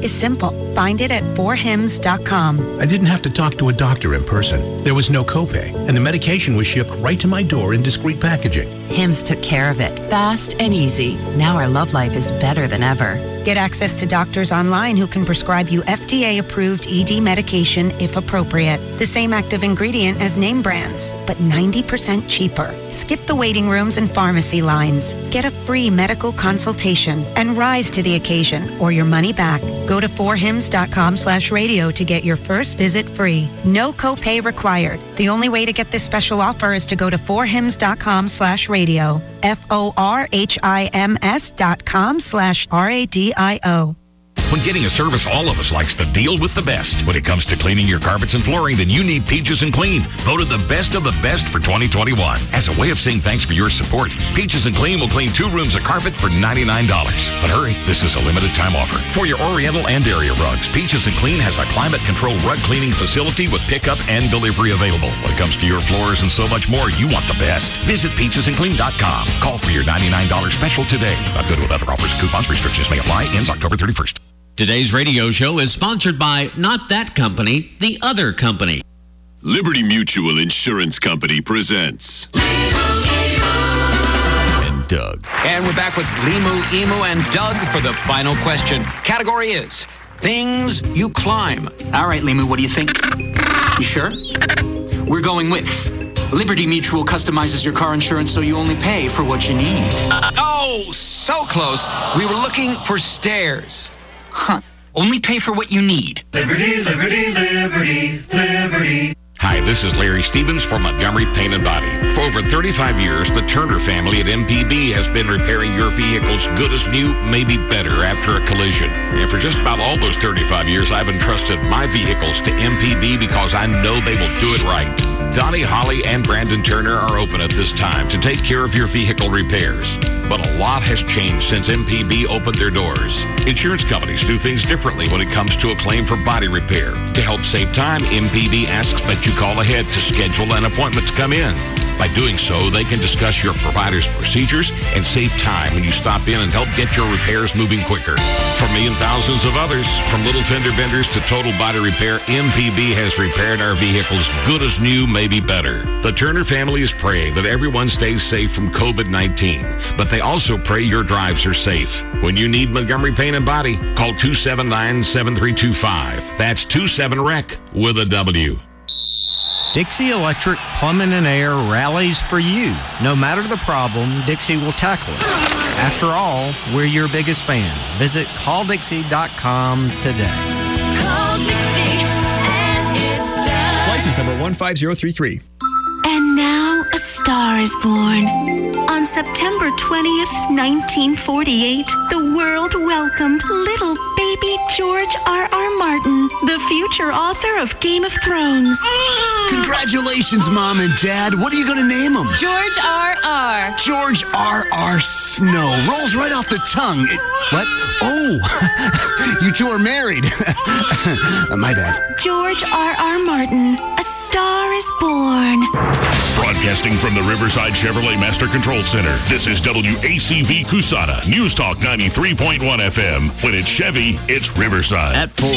is simple. Find it at forhims.com. I didn't have to talk to a doctor in person. There was no copay, and the medication was shipped right to my door in discreet packaging. Hims took care of it, fast and easy. Now our love life is better than ever. Get access to doctors online who can prescribe you FDA-approved ED medication if appropriate. The same active ingredient as name brands, but 90% cheaper. Skip the waiting rooms and pharmacy lines. Get a free medical consultation and rise to the occasion or your money back. Go to forhims.com/radio to get your first visit free. No copay required. The only way to get this special offer is to go to forhims.com/radio. forhims.com/radio. When getting a service, all of us likes to deal with the best. When it comes to cleaning your carpets and flooring, then you need Peaches and Clean. Voted the best of the best for 2021. As a way of saying thanks for your support, Peaches and Clean will clean 2 rooms of carpet for $99. But hurry, this is a limited time offer. For your Oriental and area rugs, Peaches and Clean has a climate-controlled rug cleaning facility with pickup and delivery available. When it comes to your floors and so much more, you want the best. Visit peachesandclean.com. Call for your $99 special today. Not good with other offers. Coupons, restrictions may apply. Ends October 31st. Today's radio show is sponsored by not that company, the other company. Liberty Mutual Insurance Company presents And Doug. And we're back with Limu, Emu, and Doug for the final question. Category is things you climb. All right, Limu, what do you think? You sure? We're going with Liberty Mutual customizes your car insurance so you only pay for what you need. Oh, so close. We were looking for stairs. Huh. Only pay for what you need. Liberty, liberty, liberty, liberty. Hi, this is Larry Stevens for Montgomery Paint and Body. For over 35 years, the Turner family at MPB has been repairing your vehicles good as new, maybe better after a collision. And for just about all those 35 years, I've entrusted my vehicles to MPB because I know they will do it right. Donnie, Holly, and Brandon Turner are open at this time to take care of your vehicle repairs. But a lot has changed since MPB opened their doors. Insurance companies do things differently when it comes to a claim for body repair. To help save time, MPB asks that you call ahead to schedule an appointment to come in. By doing so, they can discuss your provider's procedures and save time when you stop in and help get your repairs moving quicker. For me and thousands of others, from little fender benders to total body repair, MPB has repaired our vehicles good as new, maybe better. The Turner family is praying that everyone stays safe from COVID-19, but they also pray your drives are safe. When you need Montgomery Paint and Body, call 279-7325. That's 27-REC with a W. Dixie Electric Plumbing and Air rallies for you. No matter the problem, Dixie will tackle it. After all, we're your biggest fan. Visit calldixie.com today. Call Dixie and it's done. License number 15033. And now a star is born. On September 20th, 1948, the world welcomed little baby George R.R. Martin, the future author of Game of Thrones. Congratulations, Mom and Dad. What are you going to name him? George R.R. George R.R. Snow. Rolls right off the tongue. What? Oh, you two are married. My bad. George R.R. Martin, A Star is Born. Broadcasting from the Riverside Chevrolet Master Control Center, this is WACV Cusana, News Talk 93.1 FM. When it's Chevy, it's Riverside. At 4.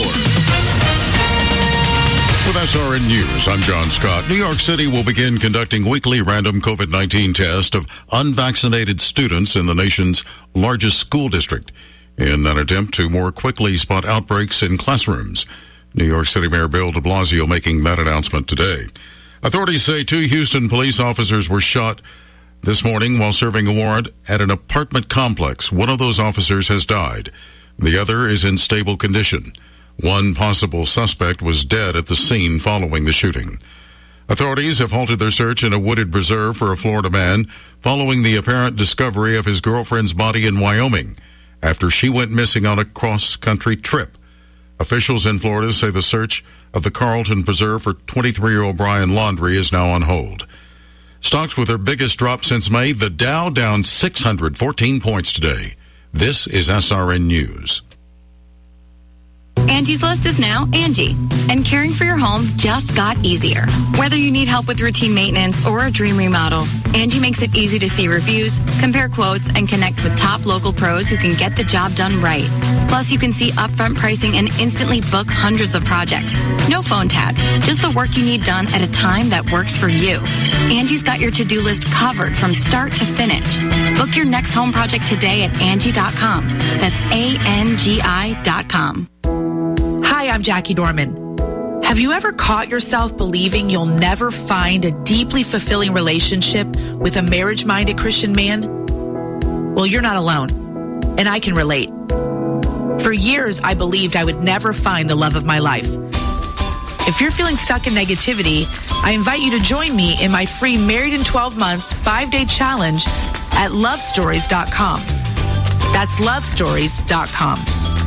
With SRN News, I'm John Scott. New York City will begin conducting weekly random COVID-19 tests of unvaccinated students in the nation's largest school district in an attempt to more quickly spot outbreaks in classrooms. New York City Mayor Bill de Blasio making that announcement today. Authorities say 2 Houston police officers were shot this morning while serving a warrant at an apartment complex. One of those officers has died. The other is in stable condition. One possible suspect was dead at the scene following the shooting. Authorities have halted their search in a wooded preserve for a Florida man following the apparent discovery of his girlfriend's body in Wyoming after she went missing on a cross-country trip. Officials in Florida say the search of the Carlton Preserve for 23-year-old Brian Laundrie is now on hold. Stocks with their biggest drop since May, the Dow down 614 points today. This is SRN News. Angie's List is now Angie, and caring for your home just got easier. Whether you need help with routine maintenance or a dream remodel, Angie makes it easy to see reviews, compare quotes, and connect with top local pros who can get the job done right. Plus, you can see upfront pricing and instantly book hundreds of projects. No phone tag, just the work you need done at a time that works for you. Angie's got your to-do list covered from start to finish. Book your next home project today at Angie.com. That's ANGI.com. Hi, I'm Jackie Dorman. Have you ever caught yourself believing you'll never find a deeply fulfilling relationship with a marriage-minded Christian man? Well, you're not alone, and I can relate. For years, I believed I would never find the love of my life. If you're feeling stuck in negativity, I invite you to join me in my free Married in 12 Months 5-day challenge at lovestories.com. That's lovestories.com.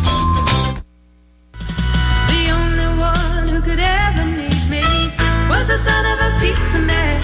The only one who could ever need me was the son of a pizza man.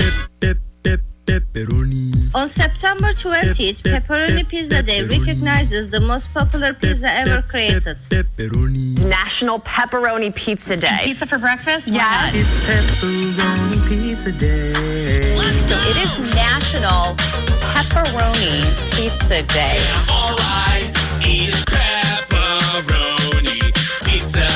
On September 20th, Pepperoni Pizza Day recognizes the most popular pizza ever created. National Pepperoni Pizza Day. Pizza for breakfast? Yes. It's Pepperoni Pizza Day. So it is National Pepperoni Pizza Day. All I eat is pepperoni pizza.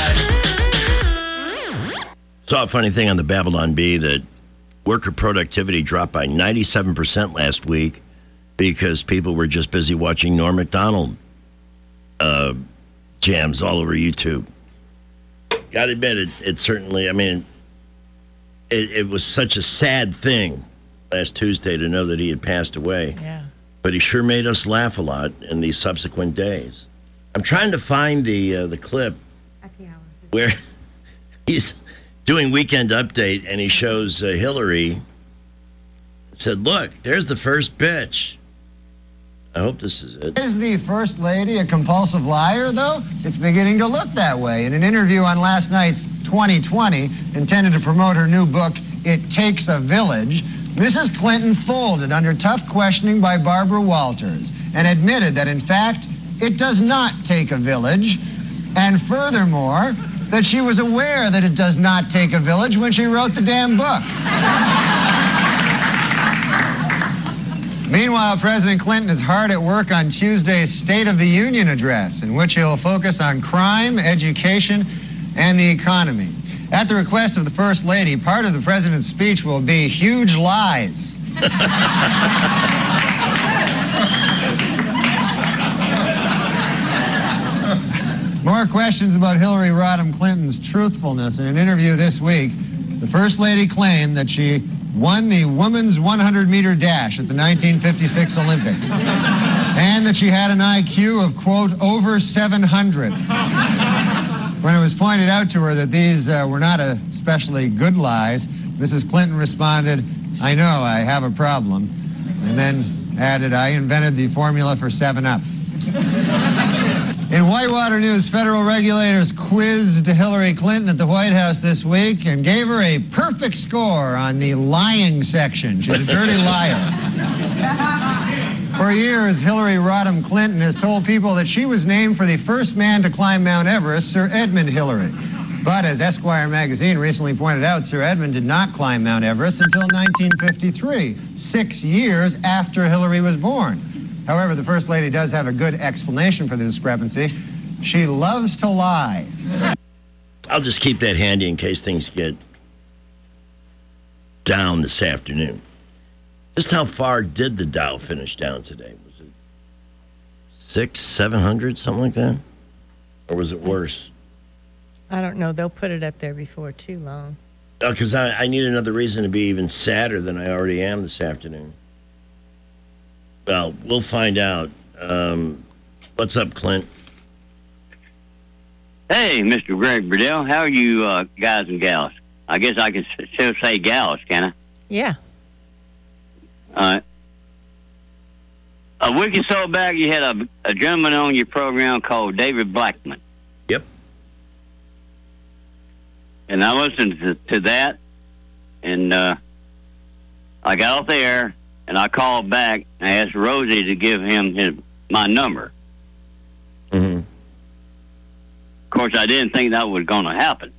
Saw a funny thing on the Babylon Bee that worker productivity dropped by 97% last week because people were just busy watching Norm Macdonald jams all over YouTube. Gotta admit, it certainly, I mean, it was such a sad thing last Tuesday to know that he had passed away. Yeah. But he sure made us laugh a lot in the subsequent days. I'm trying to find the clip where he's doing Weekend Update, and he shows Hillary. Said, look, there's the first bitch. I hope this is it. Is the First Lady a compulsive liar, though? It's beginning to look that way. In an interview on last night's 2020, intended to promote her new book, It Takes a Village, Mrs. Clinton folded under tough questioning by Barbara Walters and admitted that, in fact, it does not take a village, and furthermore, that she was aware that it does not take a village when she wrote the damn book. Meanwhile, President Clinton is hard at work on Tuesday's State of the Union address, in which he'll focus on crime, education, and the economy. At the request of the First Lady, part of the president's speech will be huge lies. More questions about Hillary Rodham Clinton's truthfulness. In an interview this week, the First Lady claimed that she won the women's 100-meter dash at the 1956 Olympics, and that she had an IQ of, quote, over 700. When it was pointed out to her that these were not especially good lies, Mrs. Clinton responded, I know, I have a problem, and then added, I invented the formula for 7-Up. In Whitewater news, federal regulators quizzed Hillary Clinton at the White House this week and gave her a perfect score on the lying section. She's a dirty liar. For years, Hillary Rodham Clinton has told people that she was named for the first man to climb Mount Everest, Sir Edmund Hillary. But as Esquire magazine recently pointed out, Sir Edmund did not climb Mount Everest until 1953, 6 years after Hillary was born. However, the First Lady does have a good explanation for the discrepancy. She loves to lie. I'll just keep that handy in case things get down this afternoon. Just how far did the Dow finish down today? Was it 600, 700, something like that? Or was it worse? I don't know. They'll put it up there before too long. Oh, because I need another reason to be even sadder than I already am this afternoon. Well, we'll find out. What's up, Clint? Hey, Mr. Greg Burdell. How are you guys and gals? I guess I can still say gals, can I? Yeah. A week or so back, you had a gentleman on your program called David Blackman. Yep. And I listened to that, and I got off the air, and I called back and asked Rosie to give him my number. Mm-hmm. Of course, I didn't think that was going to happen.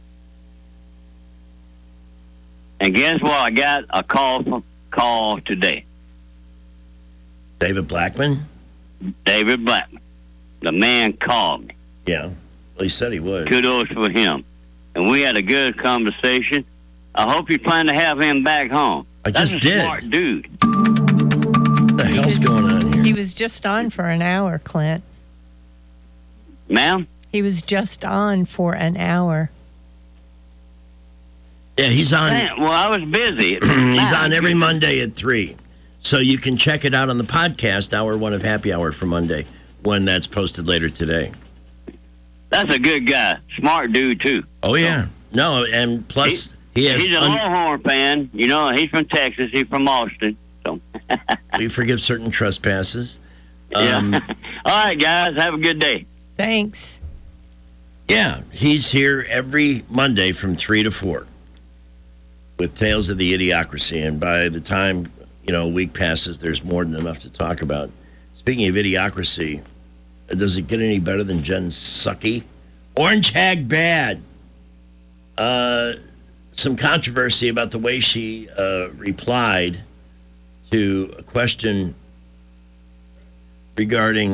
And guess what? I got a call today. David Blackman? David Blackman. The man called me. Yeah. Well, he said he would. Kudos for him. And we had a good conversation. I hope you plan to have him back home. That's a smart dude. What the hell's going on here? He was just on for an hour, Clint. Ma'am? He was just on for an hour. Yeah, he's on. Man, well, I was busy. He's on every Monday at 3. So you can check it out on the podcast, Hour 1 of Happy Hour for Monday, when that's posted later today. That's a good guy. Smart dude, too. Oh, yeah. No, and plus, he's a Longhorn fan. You know, he's from Texas. He's from Austin. So we forgive certain trespasses. Yeah. All right, guys. Have a good day. Thanks. Yeah, he's here every Monday from 3 to 4 with Tales of the Idiocracy. And by the time, a week passes, there's more than enough to talk about. Speaking of Idiocracy, does it get any better than Jen Psaki? Orange Hag Bad. Some controversy about the way she replied to a question regarding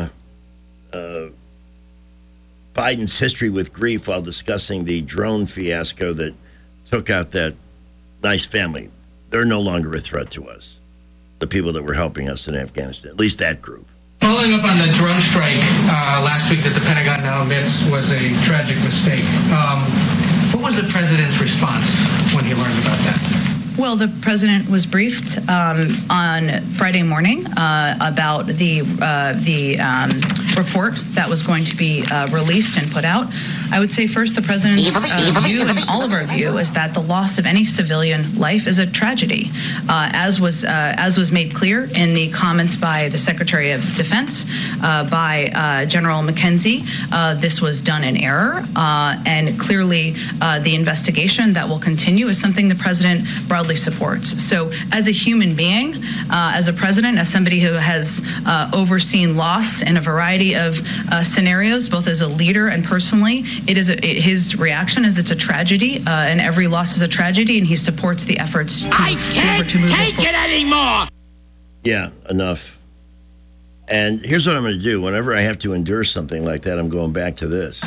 Biden's history with grief while discussing the drone fiasco that took out that nice family. They're no longer a threat to us, the people that were helping us in Afghanistan, at least that group. Following up on the drone strike last week that the Pentagon now admits was a tragic mistake, what was the president's response when he learned about that? Well, the president was briefed on Friday morning about the report that was going to be released and put out. I would say first the president's view and all of our view is that the loss of any civilian life is a tragedy, as was made clear in the comments by the Secretary of Defense, by General McKenzie. This was done in error, and clearly the investigation that will continue is something the president broadly supports. So as a human being, as a president, as somebody who has overseen loss in a variety of scenarios, both as a leader and personally, his reaction is it's a tragedy, and every loss is a tragedy, and he supports the efforts to be able to move this forward. Take it anymore! Yeah, enough. And here's what I'm going to do. Whenever I have to endure something like that, I'm going back to this.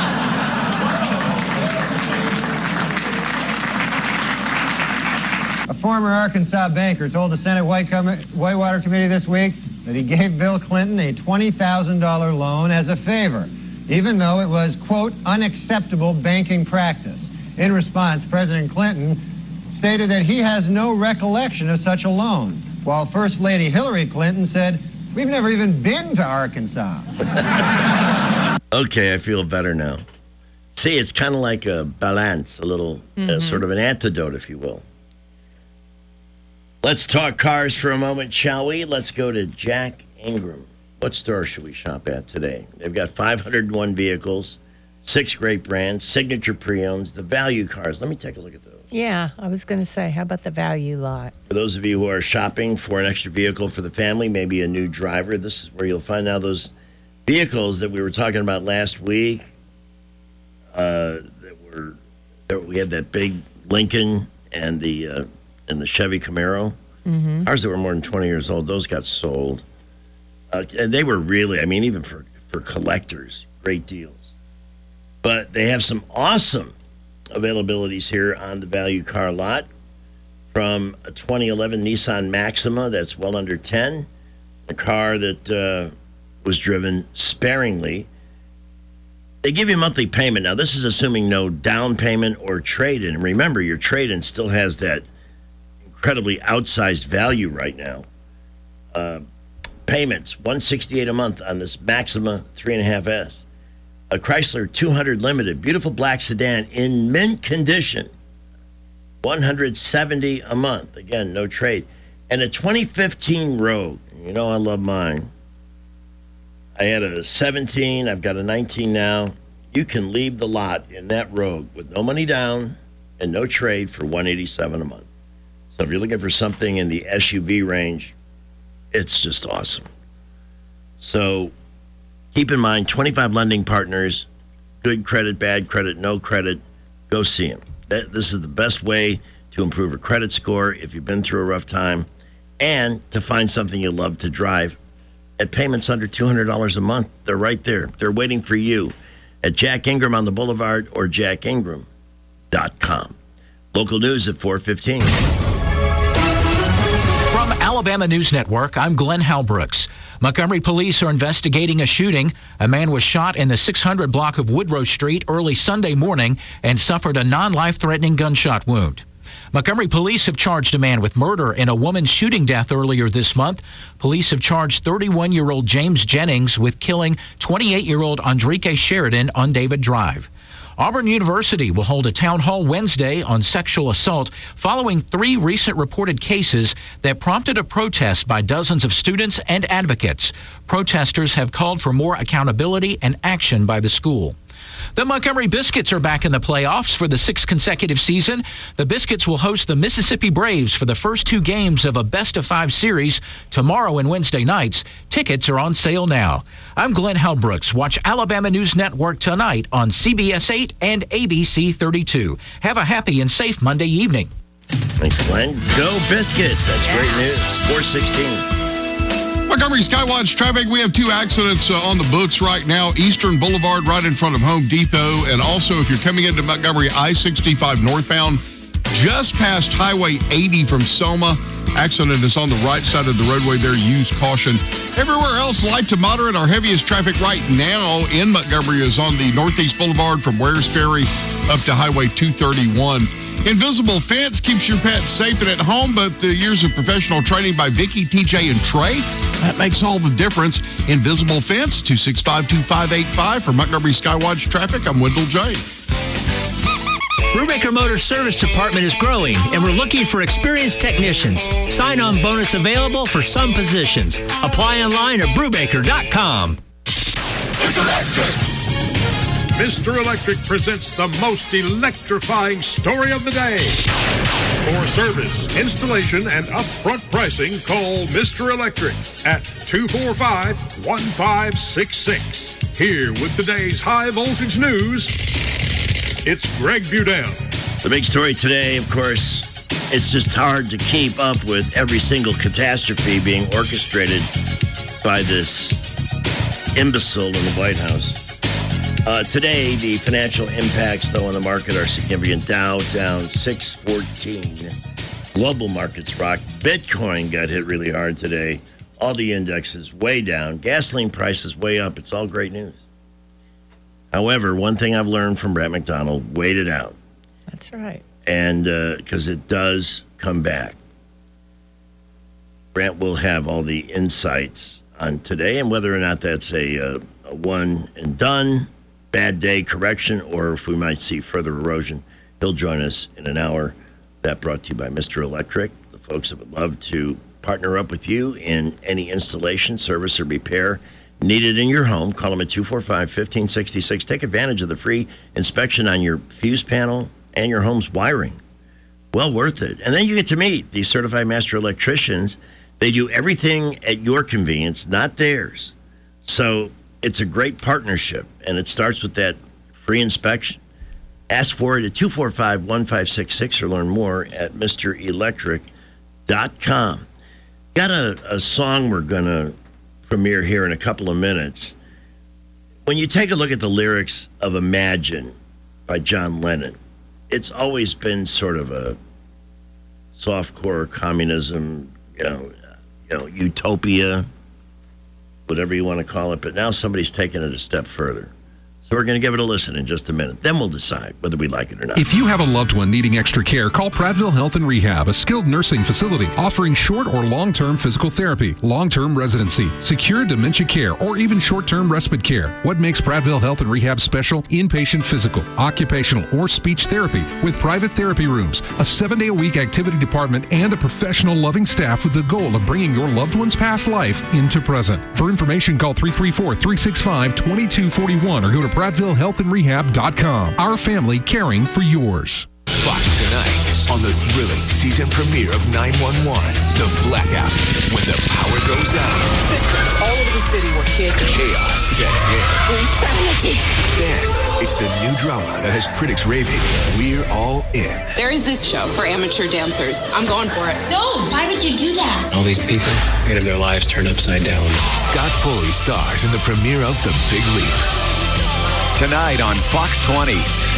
A former Arkansas banker told the Senate Whitewater Committee this week that he gave Bill Clinton a $20,000 loan as a favor, even though it was, quote, unacceptable banking practice. In response, President Clinton stated that he has no recollection of such a loan, while First Lady Hillary Clinton said, we've never even been to Arkansas. Okay, I feel better now. See, it's kind of like a balance, a little sort of an antidote, if you will. Let's talk cars for a moment, shall we? Let's go to Jack Ingram. What store should we shop at today? They've got 501 vehicles, 6 great brands, signature pre-owns, the value cars. Let me take a look at those. Yeah, I was going to say, how about the value lot? For those of you who are shopping for an extra vehicle for the family, maybe a new driver, this is where you'll find now those vehicles that we were talking about last week. We had that big Lincoln and the Chevy Camaro. Mm-hmm. Ours that were more than 20 years old, those got sold. And they were really, even for collectors, great deals. But they have some awesome availabilities here on the value car lot. From a 2011 Nissan Maxima that's well under 10, a car that was driven sparingly. They give you a monthly payment. Now, this is assuming no down payment or trade-in. Remember, your trade-in still has that incredibly outsized value right now. Payments, $168 a month on this Maxima 3.5S. A Chrysler 200 Limited, beautiful black sedan in mint condition, $170 a month. Again, no trade. And a 2015 Rogue. You know I love mine. I had a 17. I've got a 19 now. You can leave the lot in that Rogue with no money down and no trade for $187 a month. So if you're looking for something in the SUV range, it's just awesome. So keep in mind, 25 lending partners, good credit, bad credit, no credit, go see him. This is the best way to improve a credit score if you've been through a rough time and to find something you love to drive at payments under $200 a month. They're right there. They're waiting for you at Jack Ingram on the Boulevard or jackingram.com. Local news at 4:15. From Alabama News Network, I'm Glenn Halbrooks. Montgomery police are investigating a shooting. A man was shot in the 600 block of Woodrow Street early Sunday morning and suffered a non-life-threatening gunshot wound. Montgomery police have charged a man with murder in a woman's shooting death earlier this month. Police have charged 31-year-old James Jennings with killing 28-year-old Andrike Sheridan on David Drive. Auburn University will hold a town hall Wednesday on sexual assault following 3 recent reported cases that prompted a protest by dozens of students and advocates. Protesters have called for more accountability and action by the school. The Montgomery Biscuits are back in the playoffs for the 6th consecutive season. The Biscuits will host the Mississippi Braves for the first 2 games of a best-of-5 series tomorrow and Wednesday nights. Tickets are on sale now. I'm Glenn Halbrooks. Watch Alabama News Network tonight on CBS 8 and ABC 32. Have a happy and safe Monday evening. Thanks, Glenn. Go Biscuits. That's great news. 4:16. Montgomery Skywatch traffic, we have 2 accidents on the books right now. Eastern Boulevard right in front of Home Depot. And also, if you're coming into Montgomery, I-65 northbound, just past Highway 80 from Selma. Accident is on the right side of the roadway there. Use caution. Everywhere else, light to moderate. Our heaviest traffic right now in Montgomery is on the Northeast Boulevard from Wares Ferry up to Highway 231. Invisible Fence keeps your pets safe and at home, but the years of professional training by Vicky, TJ, and Trey, that makes all the difference. Invisible Fence, 265-2585 for Montgomery Skywatch traffic. I'm Wendell J. Brubaker Motor Service Department is growing, and we're looking for experienced technicians. Sign-on bonus available for some positions. Apply online at Brubaker.com. It's electric! Mr. Electric presents the most electrifying story of the day. For service, installation, and upfront pricing, call Mr. Electric at 245-1566. Here with today's high voltage news, it's Greg Budell. The big story today, of course, it's just hard to keep up with every single catastrophe being orchestrated by this imbecile in the White House. Today, the financial impacts, though, on the market are significant. Dow down 614. Global markets rocked. Bitcoin got hit really hard today. All the indexes way down. Gasoline prices way up. It's all great news. However, one thing I've learned from Brett McDonald, wait it out. That's right. And because it does come back. Brent will have all the insights on today and whether or not that's a one and done, bad day correction, or if we might see further erosion. He'll join us in an hour. That brought to you by Mr. Electric, the folks that would love to partner up with you in any installation, service, or repair needed in your home. Call them at 245-1566. Take advantage of the free inspection on your fuse panel and your home's wiring. Well worth it. And then you get to meet these certified master electricians. They do everything at your convenience, not theirs. So it's a great partnership, and it starts with that free inspection. Ask for it at 245-1566 or learn more at MrElectric.com. Got a song we're going to premiere here in a couple of minutes. When you take a look at the lyrics of Imagine by John Lennon, it's always been sort of a softcore communism, utopia, whatever you want to call it, but now somebody's taken it a step further. So we're going to give it a listen in just a minute. Then we'll decide whether we like it or not. If you have a loved one needing extra care, call Prattville Health and Rehab, a skilled nursing facility offering short or long-term physical therapy, long-term residency, secure dementia care, or even short-term respite care. What makes Prattville Health and Rehab special? Inpatient physical, occupational, or speech therapy with private therapy rooms, a 7-day-a-week activity department, and a professional, loving staff with the goal of bringing your loved one's past life into present. For information, call 334-365-2241 or go to PrattvilleHealthandRehab.com. Our family caring for yours. Fox Tonight. on the thrilling season premiere of 911, The Blackout. When the power goes out, systems all over the city were hit. Chaos sets in. Insanity. Then, it's the new drama that has critics raving, we're all in. There is this show for amateur dancers. I'm going for it. No, why would you do that? All these people had their lives turned upside down. Scott Foley stars in the premiere of The Big Leap. Tonight on Fox 20.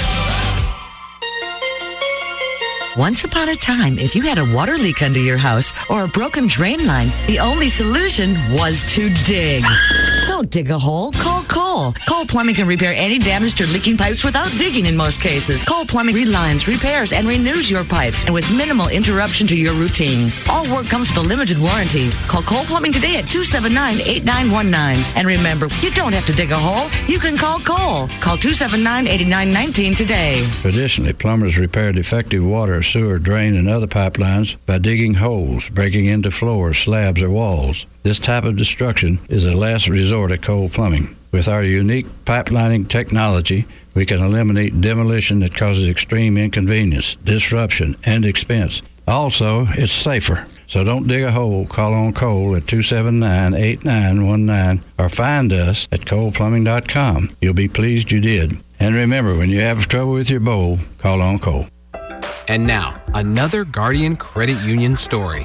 Once upon a time, if you had a water leak under your house or a broken drain line, the only solution was to dig. Don't dig a hole. Call Cole. Cole Plumbing can repair any damaged or leaking pipes without digging in most cases. Cole Plumbing relines, repairs, and renews your pipes, and with minimal interruption to your routine. All work comes with a limited warranty. Call Cole Plumbing today at 279-8919. And remember, you don't have to dig a hole. You can call Cole. Call 279-8919 today. Traditionally, plumbers repair defective water, sewer, drain, and other pipelines by digging holes, breaking into floors, slabs, or walls. This type of destruction is a last resort at Cole Plumbing. With our unique pipelining technology, we can eliminate demolition that causes extreme inconvenience, disruption, and expense. Also, it's safer. So don't dig a hole. Call on Cole at 279-8919 or find us at coleplumbing.com. You'll be pleased you did. And remember, when you have trouble with your bowl, call on Cole. And now, another Guardian Credit Union story.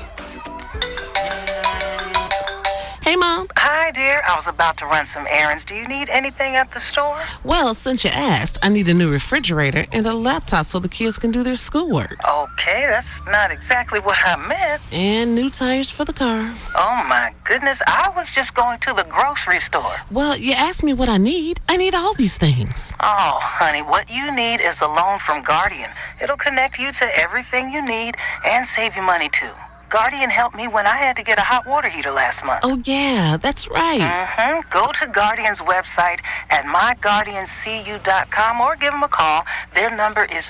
Hey, Mom. Hi, dear. I was about to run some errands. Do you need anything at the store? Well, since you asked, I need a new refrigerator and a laptop so the kids can do their schoolwork. Okay, that's not exactly what I meant. And new tires for the car. Oh, my goodness. I was just going to the grocery store. Well, you asked me what I need. I need all these things. Oh, honey, what you need is a loan from Guardian. It'll connect you to everything you need and save you money, too. Guardian helped me when I had to get a hot water heater last month. Oh, yeah, that's right. Mm-hmm. Go to Guardian's website at myguardiancu.com or give them a call. Their number is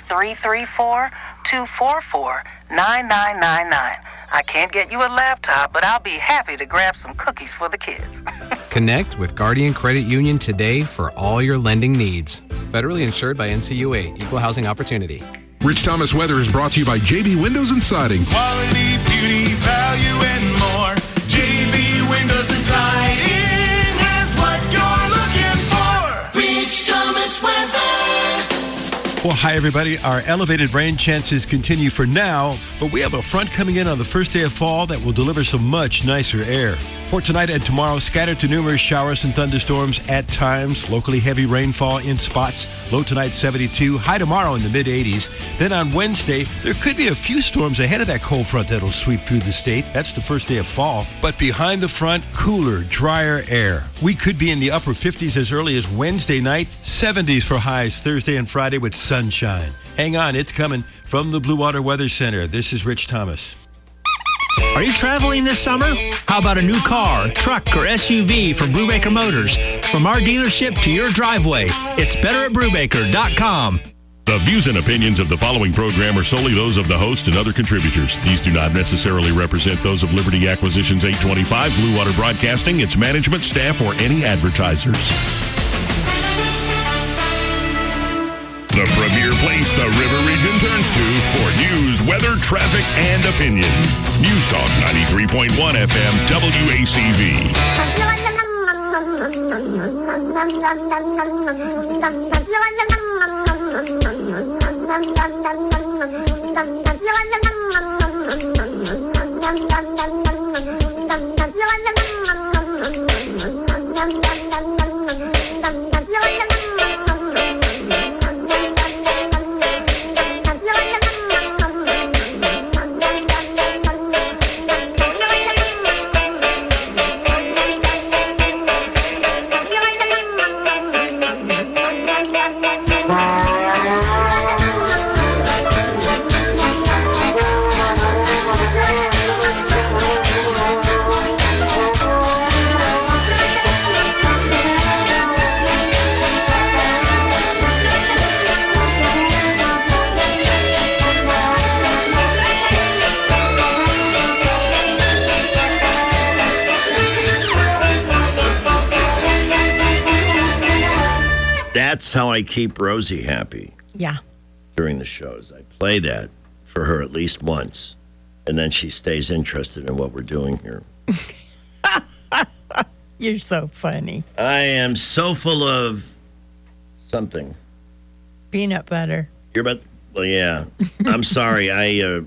334-244-9999. I can't get you a laptop, but I'll be happy to grab some cookies for the kids. Connect with Guardian Credit Union today for all your lending needs. Federally insured by NCUA, Equal Housing Opportunity. Rich Thomas Weather is brought to you by JB Windows and Siding. Quality, beauty, value, and more. JB Windows and Siding has what you're looking for. Rich Thomas Weather. Well, hi, everybody. Our elevated rain chances continue for now, but we have a front coming in on the first day of fall that will deliver some much nicer air. For tonight and tomorrow, scattered to numerous showers and thunderstorms at times, locally heavy rainfall in spots. Low tonight 72, high tomorrow in the mid-80s. Then on Wednesday, there could be a few storms ahead of that cold front that'll sweep through the state. That's the first day of fall. But behind the front, cooler, drier air. We could be in the upper 50s as early as Wednesday night, 70s for highs Thursday and Friday with sunshine. Hang on, it's coming from the Blue Water Weather Center. This is Rich Thomas. Are you traveling this summer? How about a new car, truck, or SUV from Brubaker Motors? From our dealership to your driveway, it's better at Brubaker.com. The views and opinions of the following program are solely those of the host and other contributors. These do not necessarily represent those of Liberty Acquisitions 825, Blue Water Broadcasting, its management, staff, or any advertisers. The premier place the River Region turns to for news, weather, traffic, and opinion. News Talk 93.1 FM WACV. That's how I keep Rosie happy. Yeah. During the shows. I play that for her at least once, and then she stays interested in what we're doing here. You're so funny. I am so full of something. Peanut butter. Well, yeah. I'm sorry. I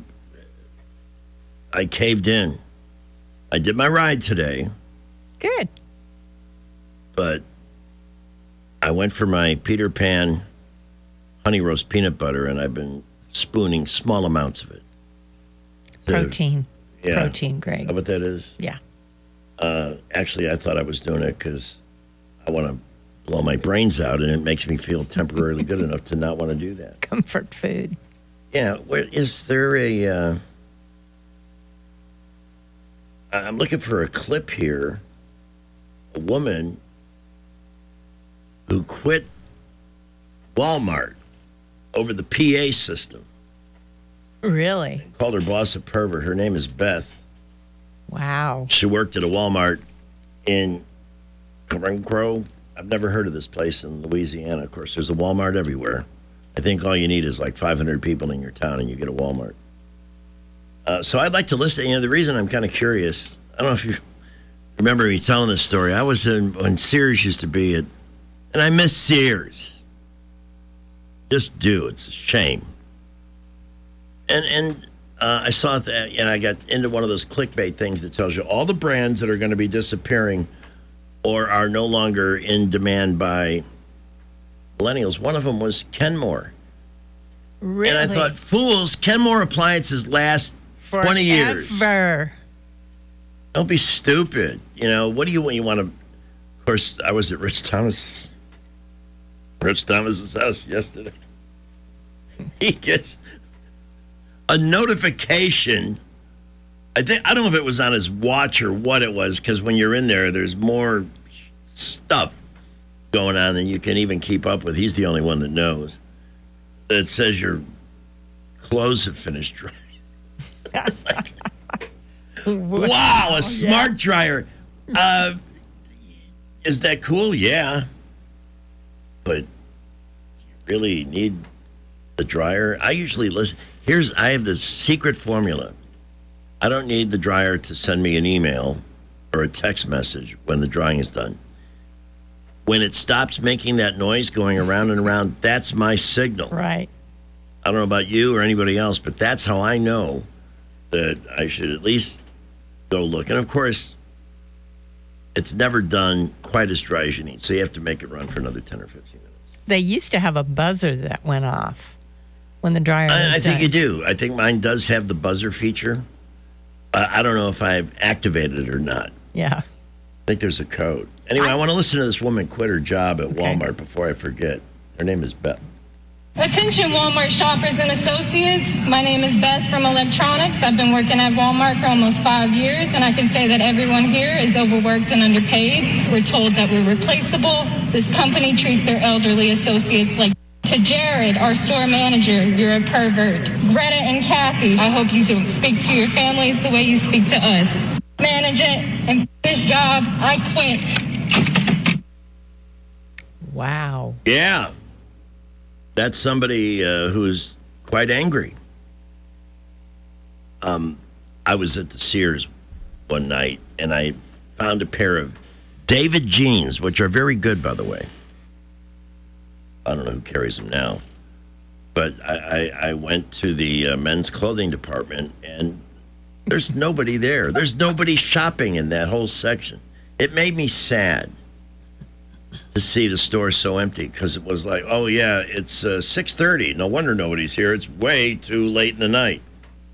caved in. I did my ride today. Good. But I went for my Peter Pan honey roast peanut butter, and I've been spooning small amounts of it. Protein. Yeah. Protein, Greg. Is that what that is? Yeah. Actually, I thought I was doing it because I want to blow my brains out, and it makes me feel temporarily good enough to not want to do that. Comfort food. Yeah. Is there a... I'm looking for a clip here. A woman who quit Walmart over the PA system. Really? Called her boss a pervert. Her name is Beth. Wow. She worked at a Walmart in Carencro. I've never heard of this place in Louisiana. Of course, there's a Walmart everywhere. I think all you need is like 500 people in your town and you get a Walmart. So I'd like to listen. The reason I'm kind of curious, I don't know if you remember me telling this story. I was when Sears used to be and I miss Sears. Just do. It's a shame. And I saw that, and I got into one of those clickbait things that tells you all the brands that are going to be disappearing or are no longer in demand by millennials. One of them was Kenmore. Really? And I thought, fools, Kenmore appliances last 20 years. Forever. Don't be stupid. What do you want? You want to... Of course, I was at Rich Thomas's house yesterday. He gets a notification. I don't know if it was on his watch or what it was, because when you're in there, there's more stuff going on than you can even keep up with. He's the only one that knows. It says your clothes have finished drying. I was like, wow, a smart dryer. Is that cool? Yeah. But do you really need the dryer? I usually listen. I have this secret formula. I don't need the dryer to send me an email or a text message when the drying is done. When it stops making that noise going around and around, that's my signal. Right. I don't know about you or anybody else, but that's how I know that I should at least go look. And of course, it's never done quite as dry as you need, so you have to make it run for another 10 or 15 minutes. They used to have a buzzer that went off when the dryer was I think done. you do. I think mine does have the buzzer feature. I don't know if I've activated it or not. Yeah. I think there's a code. Anyway, I want to listen to this woman quit her job at Walmart before I forget. Her name is Beth. Attention Walmart shoppers and associates. My name is Beth from Electronics. I've been working at Walmart for almost 5 years, and I can say that everyone here is overworked and underpaid. We're told that we're replaceable. This company treats their elderly associates like... To Jared, our store manager, you're a pervert. Greta and Kathy, I hope you speak to your families the way you speak to us. Manage it, and this job, I quit. Wow. Yeah. That's somebody who's quite angry. I was at the Sears one night, and I found a pair of David jeans, which are very good, by the way. I don't know who carries them now. But I went to the men's clothing department, and there's nobody there. There's nobody shopping in that whole section. It made me sad to see the store so empty, because it was like, oh, yeah, it's 6:30. No wonder nobody's here. It's way too late in the night.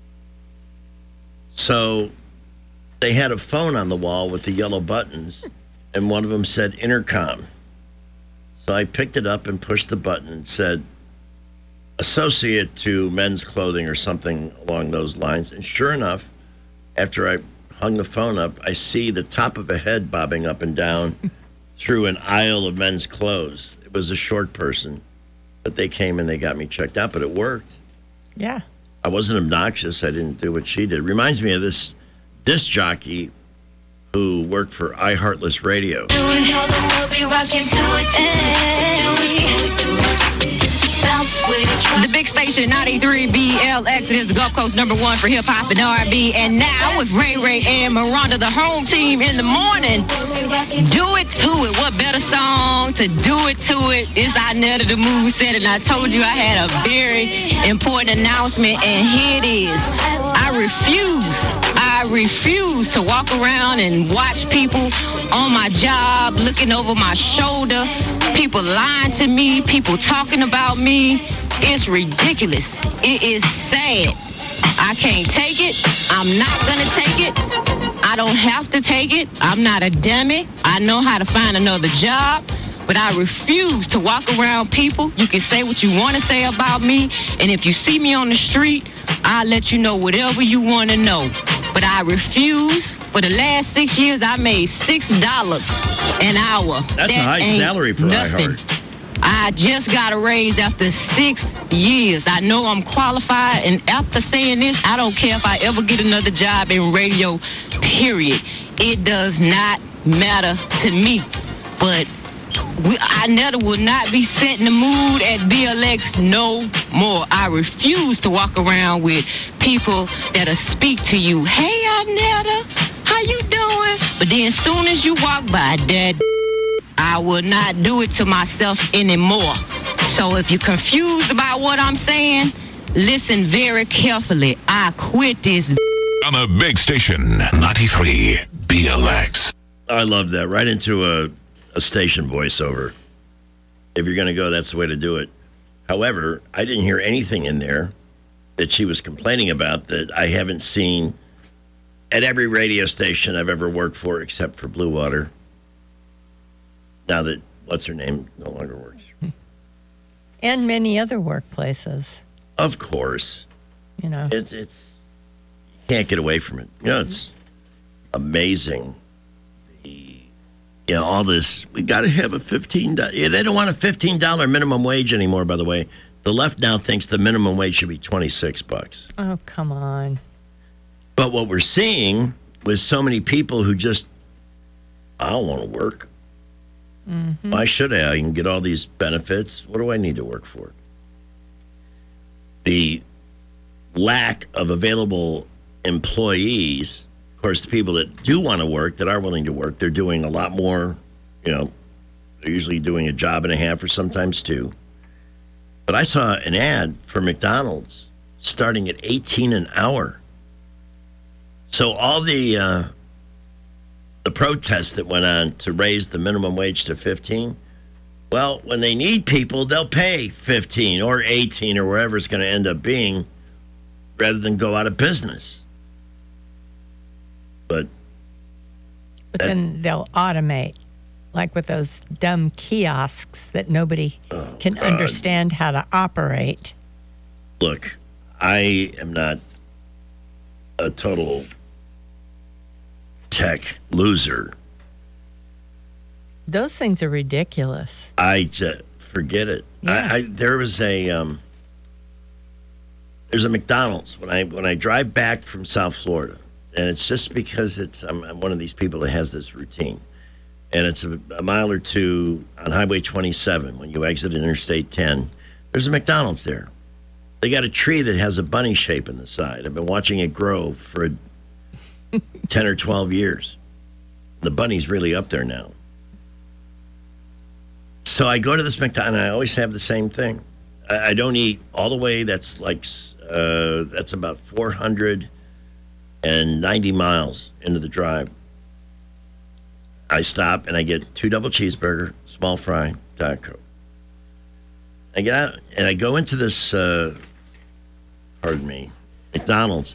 So they had a phone on the wall with the yellow buttons, and one of them said intercom. So I picked it up and pushed the button and said, associate to men's clothing or something along those lines. And sure enough, after I hung the phone up, I see the top of a head bobbing up and down through an aisle of men's clothes. It was a short person, but they came and they got me checked out, but it worked. Yeah. I wasn't obnoxious. I didn't do what she did. Reminds me of this disc jockey who worked for iHeartless Radio. Bounce with The big station, 93 BLX. It is the Gulf Coast #1 for hip-hop and R&B. And now with Ray Ray and Miranda, the home team in the morning. Do it to it. What better song to do it to it? It's Inetta the Mood Set. And I told you I had a very important announcement, and here it is. I refuse to walk around and watch people on my job looking over my shoulder, people lying to me, people talking about me. It's ridiculous. It is sad. I can't take it. I'm not going to take it. I don't have to take it. I'm not a dummy. I know how to find another job. But I refuse to walk around people. You can say what you want to say about me. And if you see me on the street, I'll let you know whatever you want to know. But I refuse. For the last 6 years, I made $6 an hour. That's a high salary for iHeart. I just got a raise after 6 years. I know I'm qualified, and after saying this, I don't care if I ever get another job in radio, period. It does not matter to me. But Inetta will not be setting the mood at BLX no more. I refuse to walk around with people that'll speak to you. Hey, Inetta, how you doing? But then as soon as you walk by, I will not do it to myself anymore. So if you're confused about what I'm saying, listen very carefully. I quit this. On the big station, 93 BLX. I love that. Right into a station voiceover. If you're going to go, that's the way to do it. However, I didn't hear anything in there that she was complaining about that I haven't seen at every radio station I've ever worked for except for Blue Water. Now that, what's her name, no longer works. And many other workplaces. Of course. You know. It's you can't get away from it. You know, it's amazing. All this, we got to have a $15. Yeah, they don't want a $15 minimum wage anymore, by the way. The left now thinks the minimum wage should be $26. Oh, come on. But what we're seeing with so many people who just, I don't want to work. Mm-hmm. Why should I? I can get all these benefits. What do I need to work for? The lack of available employees. Of course, the people that do want to work, that are willing to work, they're doing a lot more, they're usually doing a job and a half or sometimes two. But I saw an ad for McDonald's starting at $18 an hour. So all the protests that went on to raise the minimum wage to $15, well, when they need people, they'll pay $15 or $18 or wherever it's going to end up being rather than go out of business. But then they'll automate, like with those dumb kiosks that nobody can understand how to operate. Look, I am not a total tech loser. Those things are ridiculous. I just forget it. Yeah. There's a McDonald's when I drive back from South Florida. And it's just because I'm one of these people that has this routine. And it's a mile or two on Highway 27 when you exit Interstate 10. There's a McDonald's there. They got a tree that has a bunny shape in the side. I've been watching it grow for 10 or 12 years. The bunny's really up there now. So I go to this McDonald's, and I always have the same thing. I don't eat all the way. That's about 490 miles into the drive. I stop and I get 2 double cheeseburger, small fry, Diet Coke. I get out and I go into this, McDonald's.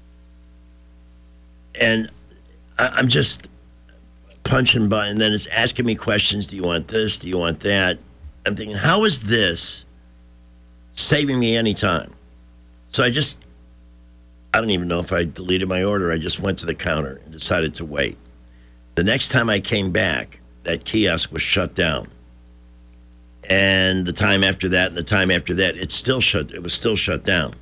And I'm just punching button. And then it's asking me questions. Do you want this? Do you want that? I'm thinking, how is this saving me any time? So I don't even know if I deleted my order. I just went to the counter and decided to wait. The next time I came back, that kiosk was shut down. And the time after that and the time after that, it was still shut down.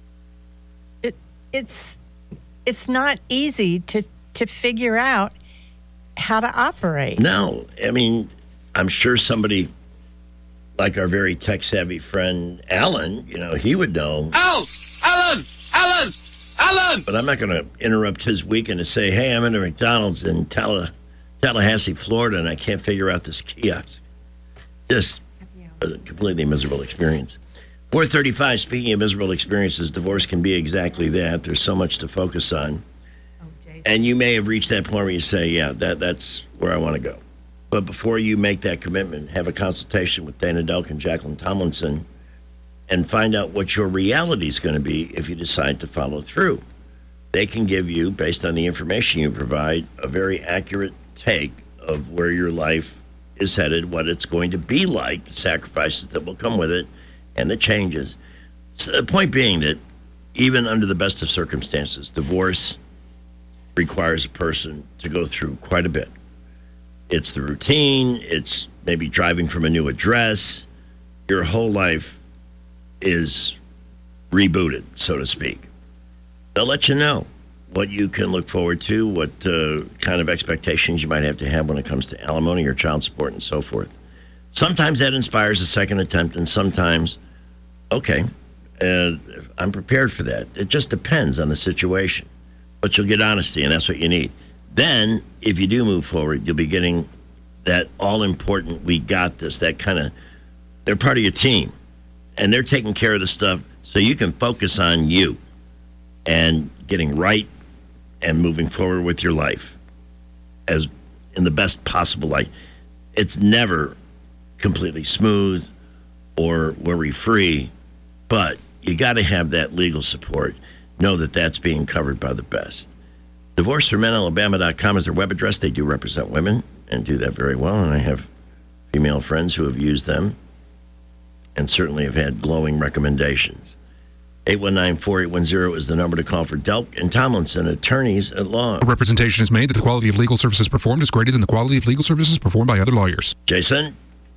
It's not easy to figure out how to operate. No. I mean, I'm sure somebody like our very tech-savvy friend Alan, he would know. Alan! But I'm not going to interrupt his weekend to say, hey, I'm in a McDonald's in Tallahassee, Florida, and I can't figure out this kiosk. Just a completely miserable experience. 435, speaking of miserable experiences, divorce can be exactly that. There's so much to focus on. And you may have reached that point where you say, yeah, that's where I want to go. But before you make that commitment, have a consultation with Dana Delk and Jacqueline Tomlinson and find out what your reality is going to be if you decide to follow through. They can give you, based on the information you provide, a very accurate take of where your life is headed, what it's going to be like, the sacrifices that will come with it, and the changes. So the point being that even under the best of circumstances, divorce requires a person to go through quite a bit. It's the routine. It's maybe driving from a new address. Your whole life is rebooted, so to speak. They'll let you know what you can look forward to, what kind of expectations you might have to have when it comes to alimony or child support and so forth. Sometimes that inspires a second attempt, and sometimes, okay, I'm prepared for that. It just depends on the situation. But you'll get honesty, and that's what you need. Then, if you do move forward, you'll be getting that all-important, we got this, that kind of, they're part of your team. And they're taking care of the stuff so you can focus on you and getting right and moving forward with your life as in the best possible light. It's never completely smooth or worry-free, but you got to have that legal support. Know that that's being covered by the best. DivorceForMenAlabama.com is their web address. They do represent women and do that very well, and I have female friends who have used them and certainly have had glowing recommendations. 819-4810 is the number to call for Delk and Tomlinson, attorneys at law. A representation is made that the quality of legal services performed is greater than the quality of legal services performed by other lawyers. Jason?